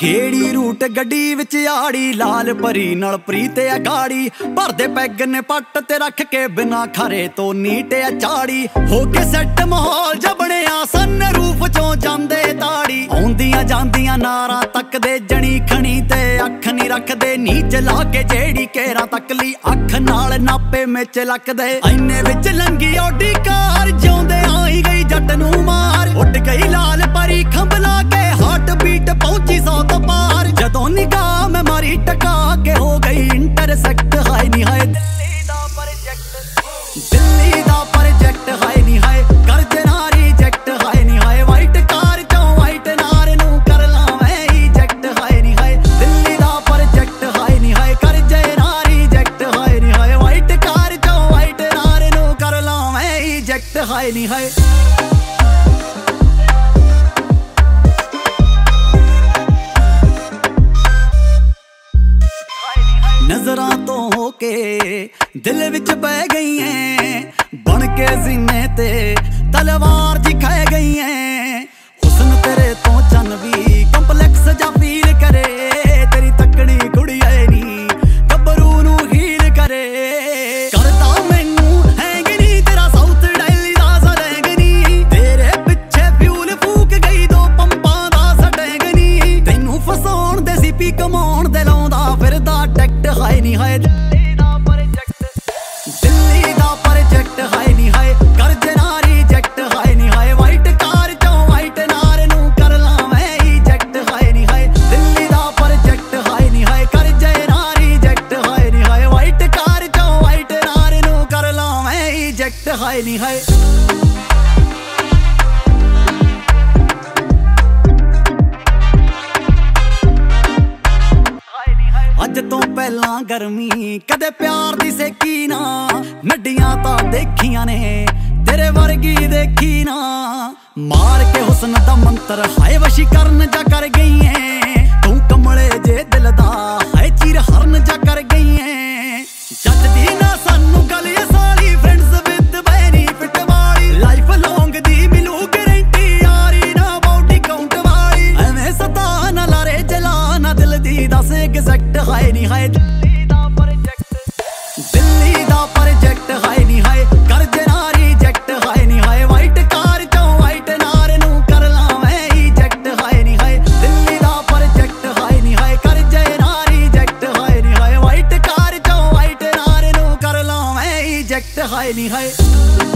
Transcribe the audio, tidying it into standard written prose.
ਕਿਹੜੀ ਰੂਟ ਗੱਡੀ ਵਿੱਚ ਆੜੀ, ਲਾਲ ਪਰੀ ਨਾਲ ਪ੍ਰੀਤ ਆ ਗਾੜੀ। ਭਰਦੇ ਪੈਗ ਨੇ ਪੱਟ ਤੇ ਰੱਖ ਕੇ ਬਿਨਾ ਖਰੇ ਤੋਂ ਨੀਟ ਆ ਚਾੜੀ। ਹੋ ਕੇ ਸੈੱਟ ਮਾਹੌਲ ਜ ਬਣਿਆ ਸਨ ਰੂਫ ਚੋਂ ਜਾਂਦੇ ਤਾੜੀ। ਆਉਂਦੀਆਂ ਜਾਂਦੀਆਂ ਨਾਰਾਂ ਤੱਕਦੇ ਜਣੀ ਖਣੀ ਤੇ ਅੱਖ ਨਹੀਂ ਰੱਖਦੇ। ਨੀਚ ਲਾ ਕੇ ਜਿਹੜੀ ਕੇਰਾਂ ਤੱਕ ਲਈ ਅੱਖ ਨਾਲ ਨਾਪੇ ਵਿੱਚ ਲੱਕਦੇ। ਐਨੇ ਵਿੱਚ ਲੰਗੀ ਓਡੀ ਕਾਰ ਜਿਉਂਦੇ ਆਈ ਗਈ ਜੱਟ ਨੂੰ ਮਾਰ। ਉੱਡ ਗਈ ਲਾਲ ਪਰੀ ਖੰਭਲਾ ਕੇ ਹਾਰਟ ਬੀਟ ਪਹੁੰਚੀ 100 ਤੋਂ ਪਾਰ। ਜਦੋਂ ਨਿਗਾਹ ਮੈਂ ਮਾਰੀ ਟਕਾ ਕੇ ਹੋ ਗਈ ਇੰਟਰਸੈਕਟ। ਹਾਏ ਨੀ ਹਾਏ ਦਿੱਲੀ ਦਾ ਪ੍ਰੋਜੈਕਟ, ਦਿੱਲੀ ਦਾ ਪ੍ਰੋਜੈਕਟ। ਹਾਏ ਨੀ ਹਾਏ ਕਰ ਜਨਾ ਰਿਜੈਕਟ। ਹਾਏ ਨੀ ਹਾਏ ਵਾਈਟ ਕਾਰ ਚੋਂ ਵਾਈਟ ਨਾਰ ਨੂੰ ਕਰ ਲਾਵੇਂ ਇਜੈਕਟ। ਹਾਏ ਨੀ ਹਾਏ ਦਿੱਲੀ ਦਾ ਪ੍ਰੋਜੈਕਟ। ਹਾਏ ਨੀ ਹਾਏ ਕਰ ਜਨਾ ਰਿਜੈਕਟ। ਹਾਏ ਨੀ ਹਾਏ ਵਾਈਟ ਕਾਰ ਚੋਂ ਵਾਈਟ ਨਾਰ ਨੂੰ ਕਰ ਲਾਵੇਂ ਇਜੈਕਟ। ਹਾਏ ਨੀ ਹਾਏ ਨਜ਼ਰਾਂ ਤੋਂ ਹੋ ਕੇ ਦਿਲ ਵਿੱਚ ਬਹਿ ਗਈ ਐ। ਬਣ ਕੇ ਸੀਨੇ ਤੇ ਤਲਵਾਰ ਜੀ ਖਹਿ ਗਈ ਐ। ਹੁਸਨ ਤੇਰੇ ਤੋਂ ਚੰਨ ਵੀ ਕੰਪਲੈਕਸ ਜਾਂ ਫੀਲ ਕਰੇ। ਤੇਰੀ ਤੱਕੜੀ ਕੁੜੀਏ ਨੀ ਗੱਭਰੂ ਨੂੰ ਹੀਲ ਕਰੇ। ਕਰਦਾ ਮੈਨੂੰ ਹੈਂਗ ਨੀ ਤੇਰਾ ਸਾਊਥ ਡੈਲੀ ਦਾ ਸੜੈਂਗ ਨੀ। ਤੇਰੇ ਪਿੱਛੇ ਫਿਊਲ ਫੂਕ ਗਈ 2 ਪੰਪਾਂ ਦਾ ਸੜੈਂਗ ਨੀ। ਤੈਨੂੰ ਫਸਾਉਣ ਦੇ ਸੀਪੀ ਕਮਾਉਣ ਦੇ ਲਾਉਂਦਾ ਫਿਰਦਾ ਟੈਕਟ। ਹਾਏ ਨੀ ਹਾਏ ਦਿੱਲੀ ਦਾ ਪ੍ਰੋਜੈਕਟ, ਦਿੱਲੀ ਦਾ ਪ੍ਰੋਜੈਕਟ। ਹਾਏ ਨੀ ਹਾਏ ਕਰ ਜਨਾ ਰਿਜੈਕਟ। ਹਾਏ ਨੀ ਹਾਏ ਵਾਈਟ ਕਾਰ ਚੋਂ ਵਾਈਟ ਨਾਰ ਨੂੰ ਕਰ ਲਾਵੇਂ ਇਜੈਕਟ। ਹਾਏ ਨੀ ਹਾਏ ਦਿੱਲੀ ਦਾ ਪ੍ਰੋਜੈਕਟ। ਹਾਏ ਨੀ ਹਾਏ ਕਰ ਜਨਾ ਰਿਜੈਕਟ। ਹਾਏ ਨੀ ਹਾਏ ਵਾਈਟ ਕਾਰ ਚੋਂ ਵਾਈਟ ਨਾਰ ਨੂੰ ਕਰ ਲਾਵੇਂ ਇਜੈਕਟ। ਹਾਏ ਨੀ ਹਾਏ ਅੱਜ ਤੋਂ ਪਹਿਲਾਂ ਗਰਮੀ ਕਦੇ ਪਿਆਰ ਦੀ ਸੇਕੀ ਨਾ। ਨੱਡੀਆਂ ਤਾਂ ਦੇਖੀਆਂ ਨੇ ਤੇਰੇ ਵਰਗੀ ਦੇਖੀ ਨਾ। ਮਾਰ ਕੇ ਹੁਸਨ ਦਾ ਮੰਤਰ ਹਾਏ ਵਸ਼ੀਕਰਨ ਜਾ ਕਰ ਗਈ ਐ। ਤੂੰ ਕਮਲੇ ਜੇ ਦਿਲ ਦਾ ਹਾਏ ਚੀਰ ਹਰਨ ਜਾ ਕਰ ਗਈ ਐ। ਜੱਜਦੀ ਨਾ ਸਾਨੂੰ ਗੱਲ ਇਹ ਸਾਲੀ ਫਰੈਂਡਸ ਵਿਦ ਬੈਨੀਫਿਟ ਵਾਲੀ। ਲਾਈਫ ਲੌਂਗ ਦੀ ਮਿਲੂ ਗਰੰਟੀ ਯਾਰੀ ਨਾ ਬੌਡੀ ਕਾਊਂਟ ਵਾਲੀ। ਐਵੇਂ ਸਤਾ ਨਾ ਲਾਰੇ ਜਲਾ ਨਾ ਦਿਲ ਦੀ ਦੱਸ ਐਗਜ਼ੈਕਟ। ਹਾਏ ਨੀ ਹਾਏ ਦਿੱਲੀ ਦਾ ਪ੍ਰੋਜੈਕਟ, ਦਿੱਲੀ ਦਾ ਪ੍ਰੋਜੈਕਟ। ਹਾਏ ਨੀ ਹਾਏ ਕਰ ਜਨਾ ਰਿਜੈਕਟ। ਹਾਏ ਨੀ ਹਾਏ ਵਾਈਟ ਕਾਰ ਚੋਂ ਵਾਈਟ ਨਾਰ ਨੂੰ ਕਰ ਲਾਵੇਂ ਇਜੈਕਟ। ਹਾਏ ਨੀ ਹਾਏ ਦਿੱਲੀ ਦਾ ਪ੍ਰੋਜੈਕਟ। ਹਾਏ ਨੀ ਹਾਏ ਕਰ ਜਨਾ ਰਿਜੈਕਟ। ਹਾਏ ਨੀ ਹਾਏ ਵਾਈਟ ਕਾਰ ਚੋਂ ਵਾਈਟ ਨਾਰ ਨੂੰ ਕਰ ਲਾਵੇਂ ਇਜੈਕਟ। ਹਾਏ ਨੀ ਹਾਏ